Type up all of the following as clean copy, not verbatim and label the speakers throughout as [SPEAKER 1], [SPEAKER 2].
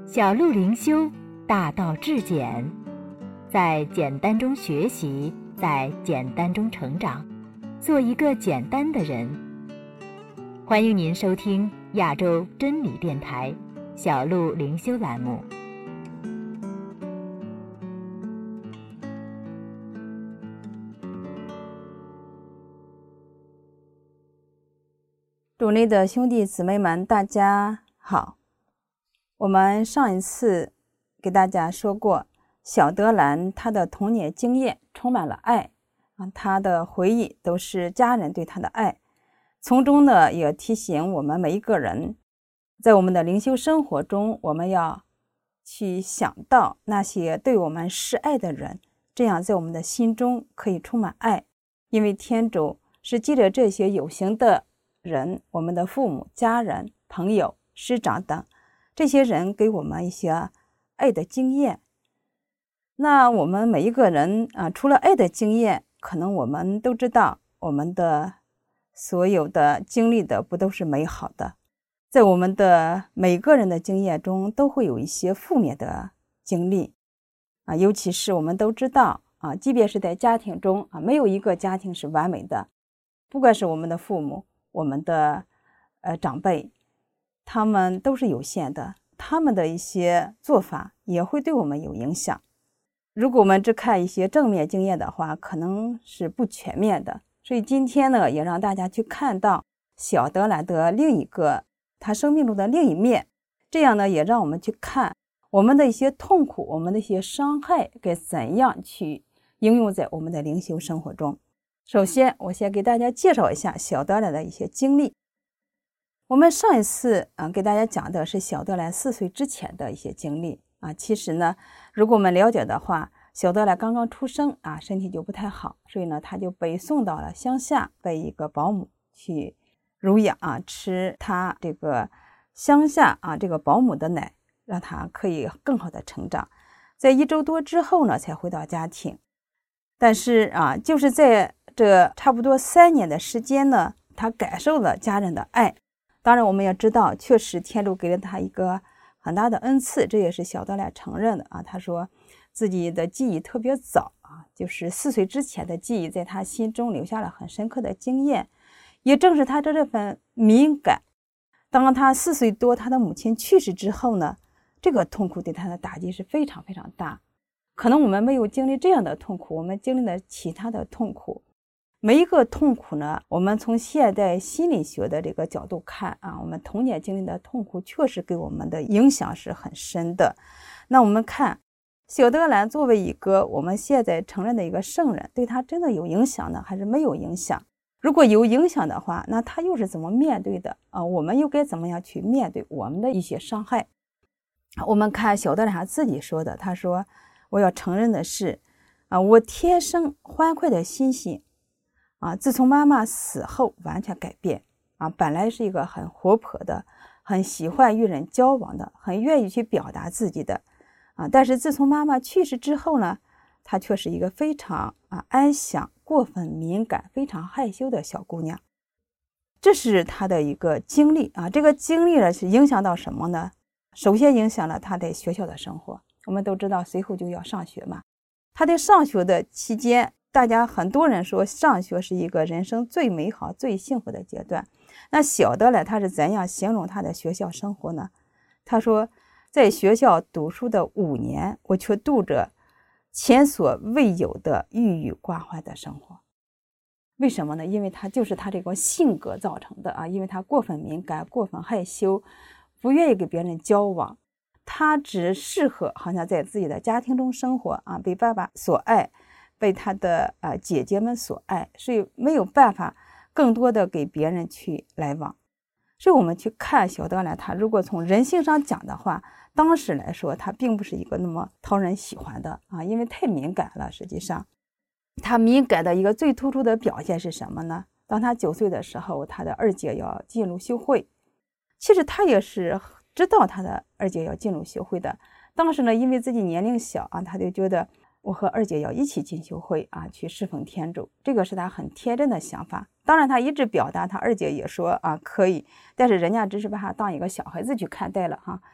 [SPEAKER 1] 小路灵修，大道至简，在简单中学习，在简单中成长，做一个简单的人。欢迎您收听亚洲真理电台小路灵修栏目。
[SPEAKER 2] 主内的兄弟姊妹们，大家好。我们上一次给大家说过，小德兰他的童年经验充满了爱他的回忆都是家人对他的爱，从中呢也提醒我们每一个人，在我们的灵修生活中，我们要去想到那些对我们示爱的人，这样在我们的心中可以充满爱。因为天主是借着这些有形的人，我们的父母、家人、朋友、师长等这些人给我们一些爱的经验。那我们每一个人除了爱的经验，可能我们都知道我们的所有的经历的不都是美好的，在我们的每个人的经验中都会有一些负面的经历尤其是我们都知道即便是在家庭中没有一个家庭是完美的，不管是我们的父母、我们的长辈，他们都是有限的，他们的一些做法也会对我们有影响。如果我们只看一些正面经验的话，可能是不全面的。所以今天呢，也让大家去看到小德兰的另一个他生命中的另一面，这样呢也让我们去看我们的一些痛苦，我们的一些伤害该怎样去应用在我们的灵修生活中。首先我先给大家介绍一下小德兰的一些经历。我们上一次给大家讲的是小德兰4岁之前的一些经历其实呢，如果我们了解的话，小德兰刚刚出生身体就不太好，所以呢他就被送到了乡下，被一个保姆去乳养吃他这个乡下这个保姆的奶，让他可以更好的成长。在1周多之后呢才回到家庭。但是就是在这差不多3年的时间呢，他感受了家人的爱。当然我们也知道，确实天主给了他一个很大的恩赐，这也是小德兰承认的他说自己的记忆特别早就是4岁之前的记忆在他心中留下了很深刻的经验。也正是他这份敏感，当他4岁多他的母亲去世之后呢，这个痛苦对他的打击是非常非常大。可能我们没有经历这样的痛苦，我们经历了其他的痛苦。每一个痛苦呢，我们从现代心理学的这个角度看我们童年经历的痛苦确实给我们的影响是很深的。那我们看小德兰作为一个我们现在承认的一个圣人，对他真的有影响呢，还是没有影响？如果有影响的话，那他又是怎么面对的我们又该怎么样去面对我们的一些伤害？我们看小德兰他自己说的，他说我要承认的是我天生欢快的心性自从妈妈死后完全改变本来是一个很活泼的，很喜欢与人交往的，很愿意去表达自己的但是自从妈妈去世之后呢，她却是一个非常安详、过分敏感、非常害羞的小姑娘。这是她的一个经历这个经历呢是影响到什么呢？首先影响了她在学校的生活。我们都知道随后就要上学嘛，她在上学的期间，大家很多人说上学是一个人生最美好、最幸福的阶段。那小德兰他是怎样形容他的学校生活呢？他说在学校读书的5年，我却度着前所未有的郁郁寡欢的生活。为什么呢？因为他就是他这个性格造成的因为他过分敏感、过分害羞，不愿意跟别人交往，他只适合好像在自己的家庭中生活被爸爸所爱，被他的姐姐们所爱，所以没有办法更多的给别人去来往。所以我们去看小德兰，他如果从人性上讲的话，当时来说他并不是一个那么讨人喜欢的因为太敏感了。实际上他敏感的一个最突出的表现是什么呢？当他9岁的时候，他的2姐要进入修会，其实他也是知道他的2姐要进入修会的。当时呢，因为自己年龄小他就觉得我和2姐要一起进修会去侍奉天主，这个是他很天真的想法。当然他一直表达，他2姐也说可以，但是人家只是把他当一个小孩子去看待了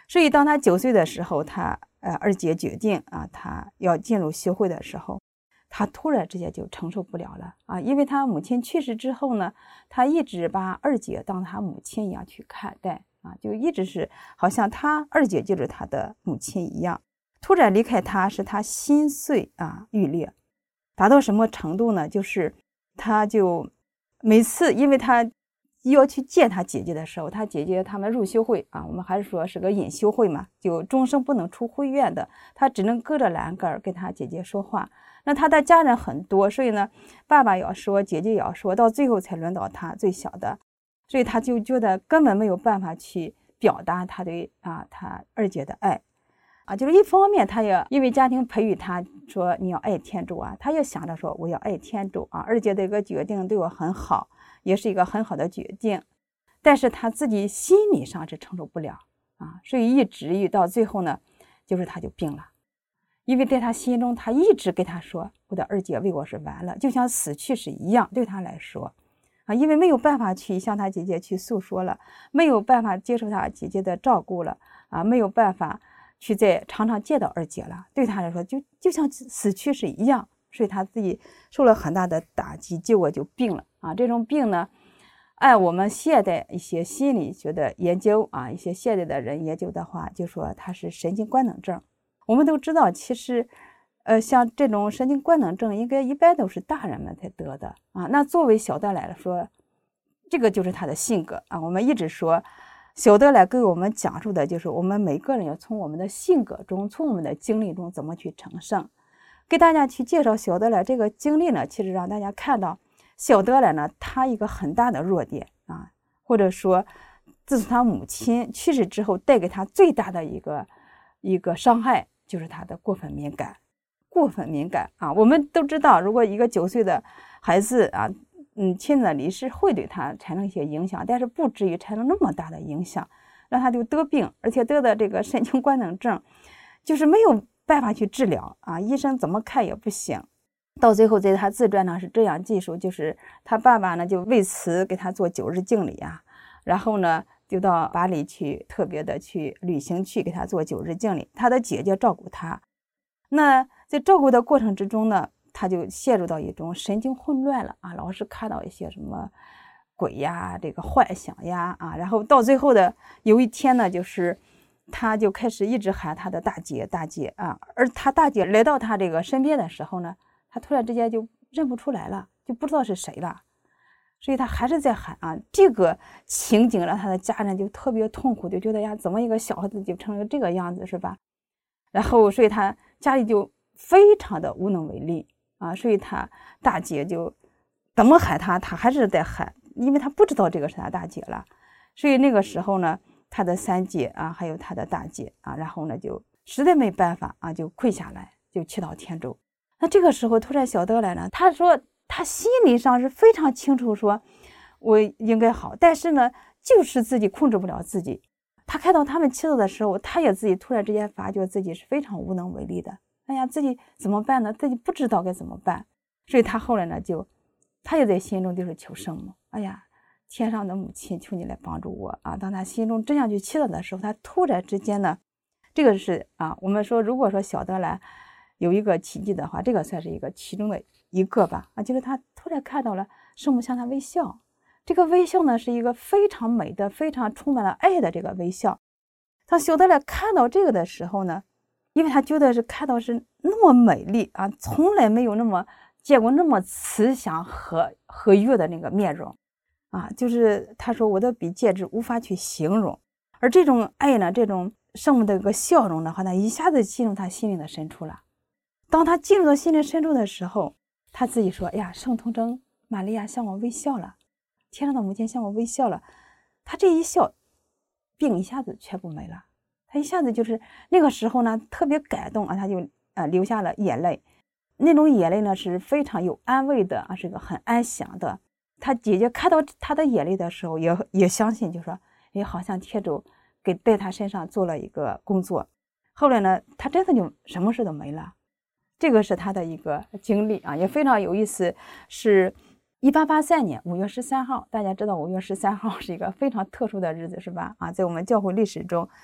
[SPEAKER 2] 所以当他9岁的时候，他二姐决定他要进入修会的时候，他突然之间就承受不了了因为他母亲去世之后呢，他一直把二姐当他母亲一样去看待就一直是好像他二姐就是他的母亲一样。突然离开他，使他心碎欲裂，达到什么程度呢？就是他就每次因为他要去见他姐姐的时候，他姐姐他们入修会我们还是说是个隐修会嘛，就终生不能出会院的，他只能隔着栏杆跟他姐姐说话。那他的家人很多，所以呢，爸爸要说，姐姐也要说，到最后才轮到他最小的，所以他就觉得根本没有办法去表达他对他二姐的爱就是一方面他也因为家庭培育他说你要爱天主他也想着说我要爱天主二姐的一个决定对我很好，也是一个很好的决定，但是他自己心理上是承受不了所以一直到最后呢，就是他就病了。因为在他心中，他一直跟他说我的二姐为我是完了，就像死去是一样，对他来说因为没有办法去向他姐姐去诉说了，没有办法接受他姐姐的照顾了没有办法去再常常见到二姐了，对他来说就像死去是一样，所以他自己受了很大的打击，结果就病了这种病呢，按我们现代一些心理学的研究一些现代的人研究的话，就说他是神经官能症。我们都知道，其实像这种神经官能症应该一般都是大人们才得的那作为小德来说，这个就是他的性格我们一直说小德来给我们讲述的就是我们每个人要从我们的性格中，从我们的经历中怎么去成圣。给大家去介绍小德来这个经历呢，其实让大家看到小德来呢，他一个很大的弱点或者说自从他母亲去世之后带给他最大的一个伤害，就是他的过分敏感。我们都知道，如果一个9岁的孩子亲人离世会对他产生一些影响，但是不至于产生那么大的影响，让他就得病，而且得的这个神经官能症，就是没有办法去治疗医生怎么看也不行。到最后在他自传上是这样记述，就是他爸爸呢就为此给他做9日敬礼然后呢就到巴黎去特别的去旅行去给他做9日敬礼，他的姐姐照顾他。那在照顾的过程之中呢，他就陷入到一种神经混乱了老是看到一些什么鬼这个幻想然后到最后的有一天呢，就是他就开始一直喊他的大姐而他大姐来到他这个身边的时候呢，他突然之间就认不出来了，就不知道是谁了，所以他还是在喊这个情景让他的家人就特别痛苦，就觉得怎么一个小孩子就成了这个样子是吧？然后所以他家里就非常的无能为力所以他大姐就怎么喊他还是在喊，因为他不知道这个是他大姐了。所以那个时候呢，他的3姐还有他的大姐然后呢就实在没办法就跪下来就祈祷天主。那这个时候突然小德来了，他说他心理上是非常清楚说我应该好，但是呢就是自己控制不了自己。他看到他们祈祷的时候，他也自己突然之间发觉自己是非常无能为力的，自己怎么办呢？自己不知道该怎么办。所以他后来呢他也在心中就是求圣母，天上的母亲，求你来帮助我当他心中这样去祈祷的时候，他突然之间呢，这个是我们说如果说小德兰有一个奇迹的话，这个算是一个其中的一个吧就是他突然看到了圣母向他微笑。这个微笑呢是一个非常美的非常充满了爱的这个微笑。当小德兰看到这个的时候呢，因为他觉得是看到是那么美丽从来没有见过那么慈祥和悦的那个面容就是他说我的笔简直无法去形容。而这种爱呢，这种圣母的一个笑容的话呢，一下子进入他心灵的深处了。当他进入到心灵深处的时候，他自己说圣童贞玛利亚向我微笑了，天上的母亲向我微笑了。他这一笑，病一下子全部没了。他一下子就是那个时候呢特别感动他就流下了眼泪。那种眼泪呢是非常有安慰的是个很安详的。他姐姐看到他的眼泪的时候也相信，就说好像天主在他身上做了一个工作。后来呢他真的就什么事都没了。这个是他的一个经历也非常有意思。是1883年5月13号，大家知道5月13号是一个非常特殊的日子是吧在我们教会历史中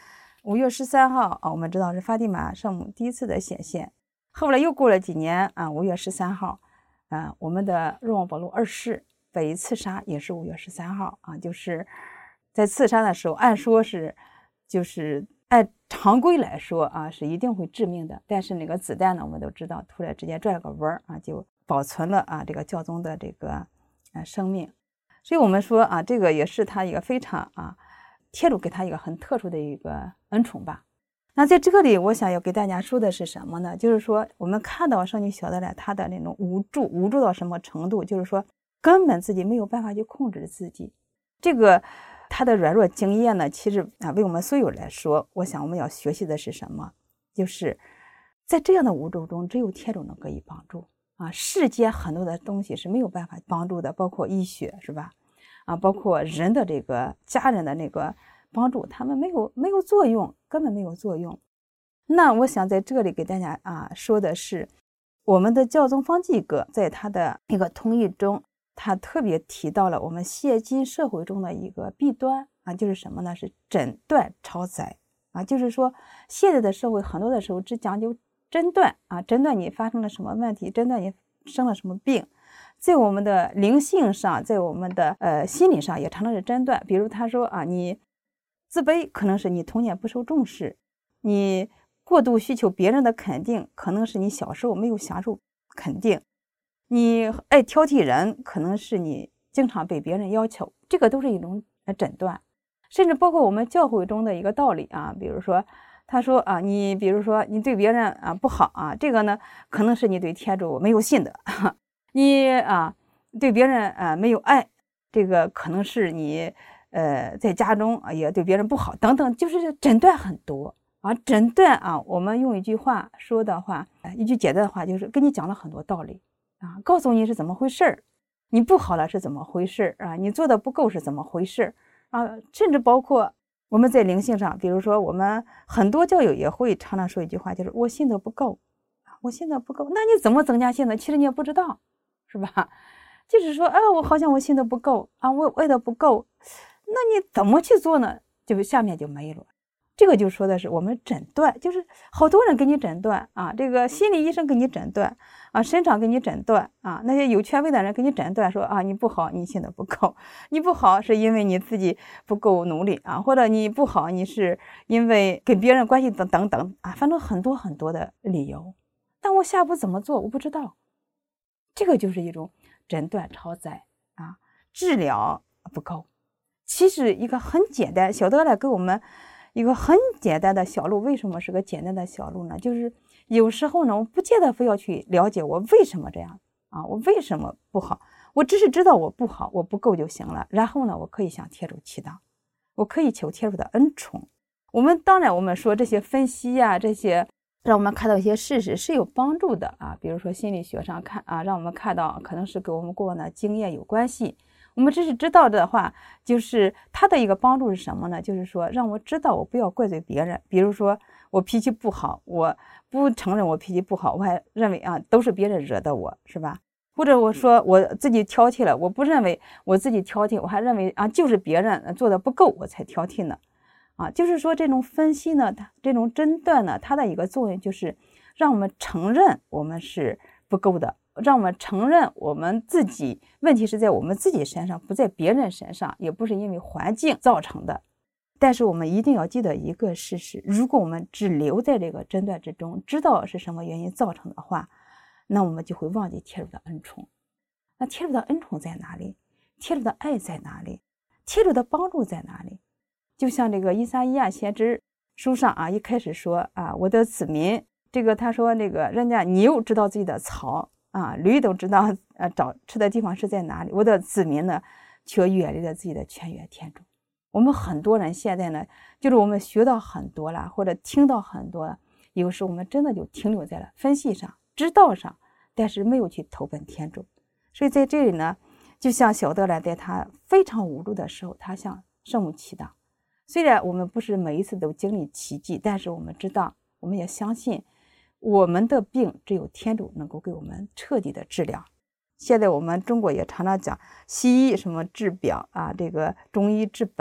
[SPEAKER 2] 5月13号我们知道是法蒂玛圣母第一次的显现。后来又过了几年5月13号我们的若望保禄二世被刺杀，也是5月13号就是在刺杀的时候，按说是就是按常规来说是一定会致命的，但是那个子弹呢，我们都知道突然之间转了个弯就保存了这个教宗的这个生命。所以我们说这个也是他一个非常天主给他一个很特殊的一个恩宠吧。那在这里我想要给大家说的是什么呢？就是说我们看到圣女小德兰她的那种无助到什么程度，就是说根本自己没有办法去控制自己。这个她的软弱经验呢，其实为我们所有来说，我想我们要学习的是什么？就是在这样的无助中，只有天主能给予帮助世间很多的东西是没有办法帮助的，包括医学是吧？包括人的这个家人的那个帮助，他们没有作用，根本没有作用。那我想在这里给大家说的是，我们的教宗方济各在他的一个通谕中，他特别提到了我们现今社会中的一个弊端就是什么呢？是诊断超载就是说现在的社会很多的时候只讲究诊断诊断你发生了什么问题，诊断你生了什么病。在我们的灵性上，在我们的心理上也常常是诊断。比如他说你自卑可能是你童年不受重视，你过度需求别人的肯定可能是你小时候没有享受肯定，你爱挑剔人可能是你经常被别人要求，这个都是一种诊断。甚至包括我们教会中的一个道理比如说他说你比如说你对别人不好这个呢可能是你对天主没有信的你对别人没有爱，这个可能是你在家中也对别人不好等等，就是诊断很多诊断我们用一句话说的话，一句简单的话，就是跟你讲了很多道理告诉你是怎么回事，你不好了是怎么回事你做的不够是怎么回事甚至包括我们在灵性上，比如说我们很多教友也会常常说一句话，就是我信的不够我信的不够，那你怎么增加信呢？其实你也不知道是吧？就是说我好像我信的不够我爱的不够，那你怎么去做呢？就下面就没了。这个就说的是我们诊断，就是好多人给你诊断这个心理医生给你诊断神长给你诊断那些有权威的人给你诊断说你不好，你信的不够，你不好是因为你自己不够努力或者你不好你是因为跟别人关系等等反正很多很多的理由，但我下一步怎么做我不知道。这个就是一种诊断超载治疗不够。其实一个很简单，小德来给我们一个很简单的小路。为什么是个简单的小路呢？就是有时候呢，我不见得非要去了解我为什么这样我为什么不好，我只是知道我不好，我不够就行了。然后呢，我可以向天主祈祷，我可以求天主的恩宠。当然我们说这些分析这些让我们看到一些事实是有帮助的比如说心理学上看让我们看到可能是跟我们过往的经验有关系。我们只是知道的话，就是它的一个帮助是什么呢？就是说让我知道我不要怪罪别人。比如说我脾气不好，我不承认我脾气不好，我还认为都是别人惹的我，是吧？或者我说我自己挑剔了，我不认为我自己挑剔，我还认为就是别人做的不够我才挑剔呢就是说这种分析呢，这种诊断呢，它的一个作用就是让我们承认我们是不够的，让我们承认我们自己问题是在我们自己身上，不在别人身上，也不是因为环境造成的。但是我们一定要记得一个事实，如果我们只留在这个诊断之中，知道是什么原因造成的话，那我们就会忘记天主的恩宠。那天主的恩宠在哪里？天主的爱在哪里？天主的帮助在哪里？就像这个以撒意亚先知书上一开始说我的子民，这个他说那个人家牛知道自己的槽驴都知道找吃的地方是在哪里，我的子民呢却远离了自己的泉源天主。我们很多人现在呢，就是我们学到很多了，或者听到很多了，有时我们真的就停留在了分析上知道上，但是没有去投奔天主。所以在这里呢，就像小德兰在他非常无助的时候，他向圣母祈祷。虽然我们不是每一次都经历奇迹，但是我们知道，我们也相信我们的病只有天主能够给我们彻底的治疗。现在我们中国也常常讲西医什么治表这个中医治本，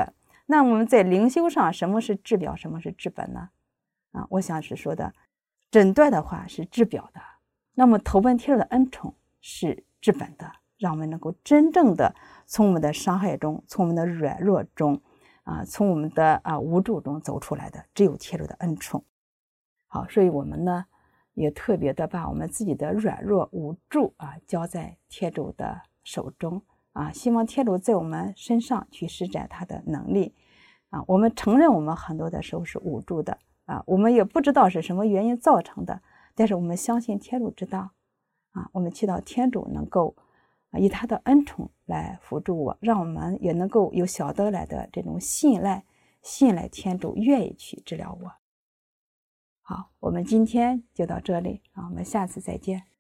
[SPEAKER 2] 那我们在灵修上，什么是治表，什么是治本呢？我想是说的，诊断的话是治表的，那么投奔天主的恩宠是治本的，让我们能够真正的从我们的伤害中，从我们的软弱中，从我们的无助中走出来的，只有天主的恩宠。好，所以我们呢，也特别的把我们自己的软弱无助交在天主的手中希望天主在我们身上去施展他的能力我们承认我们很多的时候是无助的我们也不知道是什么原因造成的，但是我们相信天主知道我们祈祷天主能够以他的恩宠来辅助我，让我们也能够有小德来的这种信赖天主愿意去治疗我。好，我们今天就到这里我们下次再见。